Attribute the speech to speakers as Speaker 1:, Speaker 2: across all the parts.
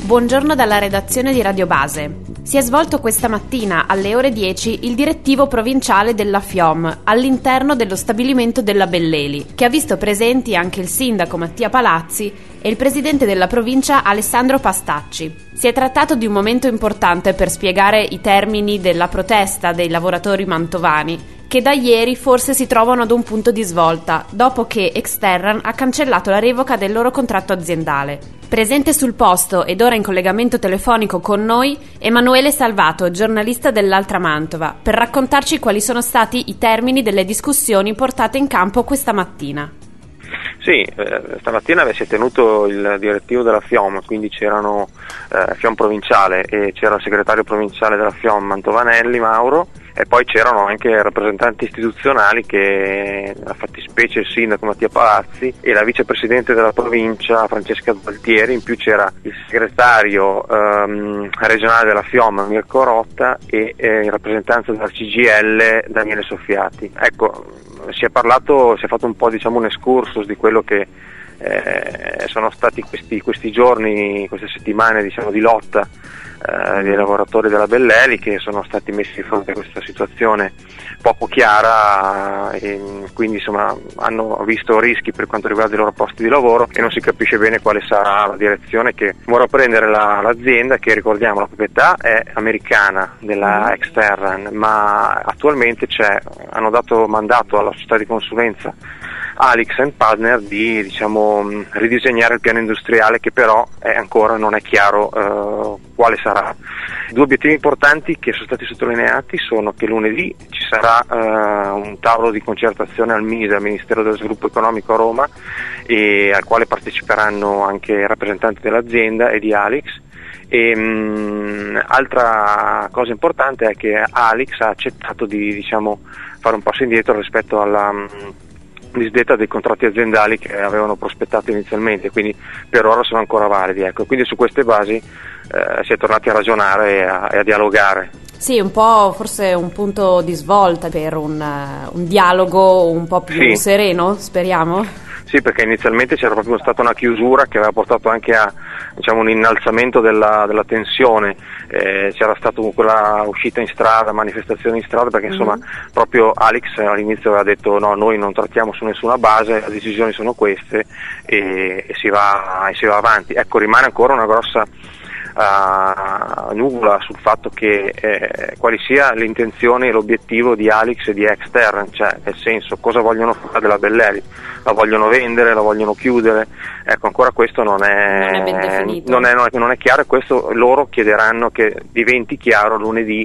Speaker 1: Buongiorno dalla redazione di Radio Base. Si è svolto questa mattina alle ore 10 il direttivo provinciale della FIOM all'interno dello stabilimento della Belleli, che ha visto presenti anche il sindaco Mattia Palazzi e il presidente della provincia Alessandro Pastacci. Si è trattato di un momento importante per spiegare i termini della protesta dei lavoratori mantovani, che da ieri forse si trovano ad un punto di svolta, dopo che Exterran ha cancellato la revoca del loro contratto aziendale. Presente sul posto ed ora in collegamento telefonico con noi Emanuele Salvato, giornalista dell'Altra Mantova, per raccontarci quali sono stati i termini delle discussioni portate in campo questa mattina.
Speaker 2: Sì, stamattina si è tenuto il direttivo della FIOM, quindi c'erano FIOM provinciale e c'era il segretario provinciale della FIOM Mantovanelli Mauro, e poi c'erano anche rappresentanti istituzionali, che a fattispecie il sindaco Mattia Palazzi e la vicepresidente della provincia Francesca Gualtieri. In più c'era il segretario regionale della FIOM Mirko Rotta e in rappresentanza della CGIL Daniele Soffiati. Ecco, si è fatto un po' un excursus di quello che sono stati questi giorni, queste settimane di lotta dei lavoratori della Belleli, che sono stati messi di fronte a questa situazione poco chiara e quindi hanno visto rischi per quanto riguarda i loro posti di lavoro, e non si capisce bene quale sarà la direzione che vorrà prendere l'azienda, che, ricordiamo, la proprietà è americana della Exterran, ma attualmente hanno dato mandato alla società di consulenza Alix & Partner di ridisegnare il piano industriale, che però ancora non è chiaro quale sarà. Due obiettivi importanti che sono stati sottolineati sono che lunedì ci sarà un tavolo di concertazione al MISE, al Ministero dello Sviluppo Economico a Roma, e al quale parteciperanno anche rappresentanti dell'azienda e di Alix. Altra cosa importante è che Alix ha accettato di fare un passo indietro rispetto alla disdetta dei contratti aziendali che avevano prospettato inizialmente, quindi per ora sono ancora validi. Quindi su queste basi si è tornati a ragionare e a dialogare.
Speaker 1: Sì, un po' forse un punto di svolta per un dialogo un po' più sereno, speriamo.
Speaker 2: Sì, perché inizialmente c'era proprio stata una chiusura che aveva portato anche a un innalzamento della tensione. C'era stata quella uscita in strada, manifestazione in strada, perché proprio Alix all'inizio aveva detto no, noi non trattiamo su nessuna base, le decisioni sono queste, e si va avanti. Ecco, rimane ancora una grossa nuvola sul fatto che quali sia l'intenzione e l'obiettivo di Alix e di Exterran, cioè nel senso, cosa vogliono fare della Belleli, la vogliono vendere, la vogliono chiudere. Ecco, ancora questo non è
Speaker 1: ben definito,
Speaker 2: non è chiaro, e questo loro chiederanno che diventi chiaro lunedì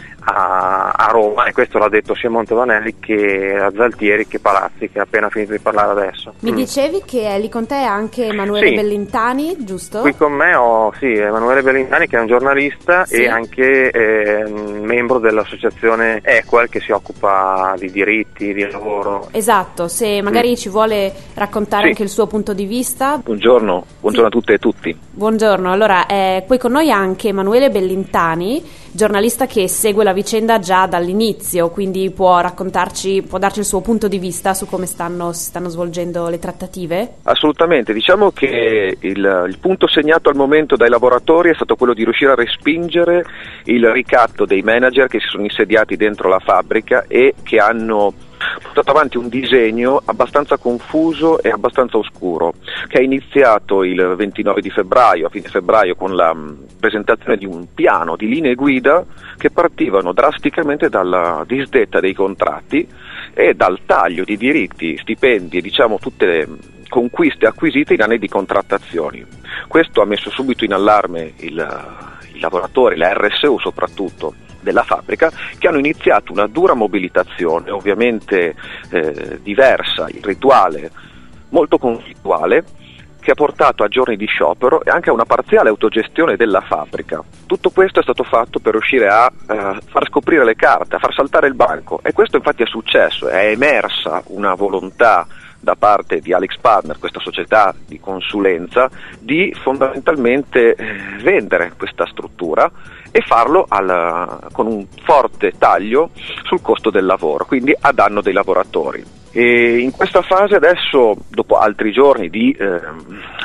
Speaker 2: a Roma, e questo l'ha detto sia Mantovanelli che Zaltieri che Palazzi, che ha appena finito di parlare adesso.
Speaker 1: Mi dicevi che è lì con te anche Emanuele Bellintani, giusto?
Speaker 2: Qui con me ho Emanuele Bellintani, che è un giornalista e anche membro dell'associazione Equal, che si occupa di diritti, di lavoro.
Speaker 1: Esatto, se magari ci vuole raccontare anche il suo punto di vista.
Speaker 3: Buongiorno a tutte e tutti.
Speaker 1: Buongiorno, allora qui con noi anche Emanuele Bellintani, giornalista che segue la vicenda già dall'inizio, quindi può darci il suo punto di vista su come si stanno svolgendo le trattative?
Speaker 3: Assolutamente, diciamo che il punto segnato al momento dai lavoratori è stato quello di riuscire a respingere il ricatto dei manager che si sono insediati dentro la fabbrica e che hanno portato avanti un disegno abbastanza confuso e abbastanza oscuro, che è iniziato il 29 di febbraio, a fine febbraio, con la presentazione di un piano di linee guida che partivano drasticamente dalla disdetta dei contratti e dal taglio di diritti, stipendi e tutte le conquiste acquisite in anni di contrattazioni. Questo ha messo subito in allarme i lavoratori, la RSU soprattutto, della fabbrica, che hanno iniziato una dura mobilitazione, ovviamente diversa, irrituale, molto conflittuale, che ha portato a giorni di sciopero e anche a una parziale autogestione della fabbrica. Tutto questo è stato fatto per riuscire a far scoprire le carte, a far saltare il banco, e questo infatti è successo. È emersa una volontà da parte di Alix Partner, questa società di consulenza, di fondamentalmente vendere questa struttura e farlo con un forte taglio sul costo del lavoro, quindi a danno dei lavoratori. E in questa fase adesso, dopo altri giorni di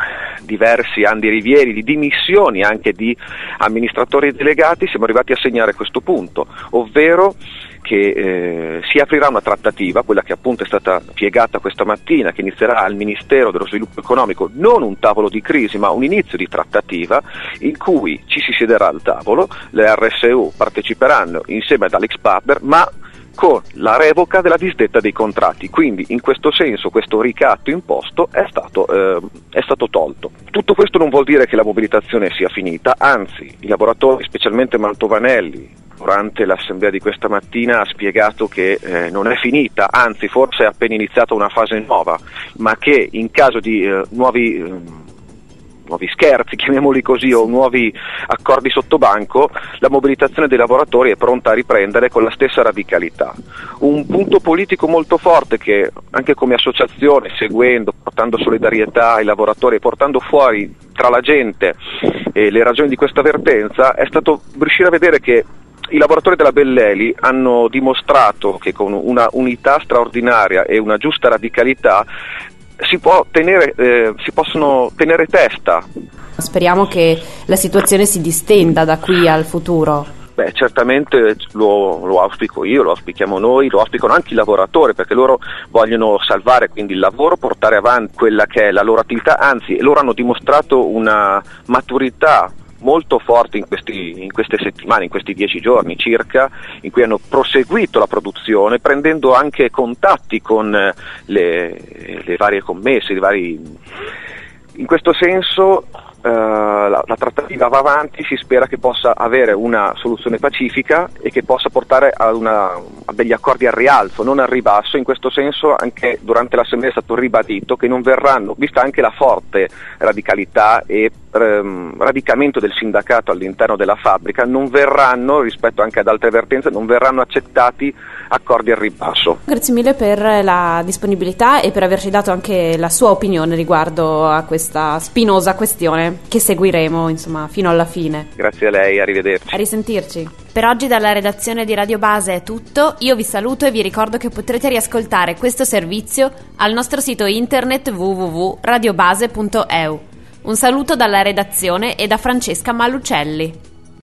Speaker 3: diversi Andi Rivieri, di dimissioni anche di amministratori delegati, siamo arrivati a segnare questo punto, ovvero che si aprirà una trattativa, quella che appunto è stata piegata questa mattina, che inizierà al Ministero dello Sviluppo Economico, non un tavolo di crisi ma un inizio di trattativa in cui ci si siederà al tavolo, le RSU parteciperanno insieme ad Alex Partner, ma con la revoca della disdetta dei contratti, quindi in questo senso questo ricatto imposto è stato tolto. Tutto questo non vuol dire che la mobilitazione sia finita, anzi i lavoratori, specialmente Mantovanelli, durante l'assemblea di questa mattina ha spiegato che non è finita, anzi forse è appena iniziata una fase nuova, ma che in caso di nuovi scherzi, chiamiamoli così, o nuovi accordi sottobanco, la mobilitazione dei lavoratori è pronta a riprendere con la stessa radicalità. Un punto politico molto forte che anche come associazione, seguendo, portando solidarietà ai lavoratori e portando fuori tra la gente le ragioni di questa vertenza, è stato riuscire a vedere che i lavoratori della Belleli hanno dimostrato che con una unità straordinaria e una giusta radicalità si possono tenere testa.
Speaker 1: Speriamo che la situazione si distenda da qui al futuro.
Speaker 3: Beh, certamente lo auspico io, lo auspichiamo noi, lo auspicano anche i lavoratori, perché loro vogliono salvare quindi il lavoro, portare avanti quella che è la loro attività, anzi loro hanno dimostrato una maturità molto forte in queste settimane, in questi 10 giorni circa, in cui hanno proseguito la produzione, prendendo anche contatti con le varie commesse, in questo senso la trattativa va avanti, si spera che possa avere una soluzione pacifica e che possa portare a degli accordi al rialzo, non al ribasso. In questo senso anche durante l'assemblea è stato ribadito che non verranno, vista anche la forte radicalità e radicamento del sindacato all'interno della fabbrica, non verranno, rispetto anche ad altre vertenze, non verranno accettati accordi al ribasso.
Speaker 1: Grazie mille per la disponibilità e per averci dato anche la sua opinione riguardo a questa spinosa questione che seguiremo fino alla fine.
Speaker 3: Grazie a lei, arrivederci.
Speaker 1: A risentirci. Per oggi dalla redazione di Radio Base è tutto, io vi saluto e vi ricordo che potrete riascoltare questo servizio al nostro sito internet www.radiobase.eu. Un saluto dalla redazione e da Francesca Mallucelli.